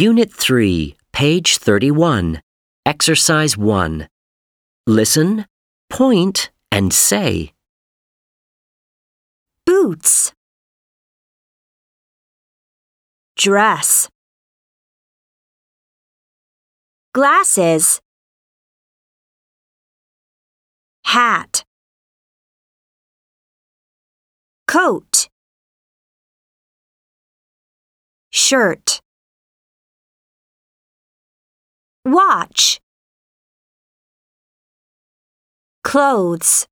Unit 3, page 31, Exercise 1. Listen, point, and say. Boots. Dress. Glasses. Hat. Coat. Shirt. Watch. Clothes.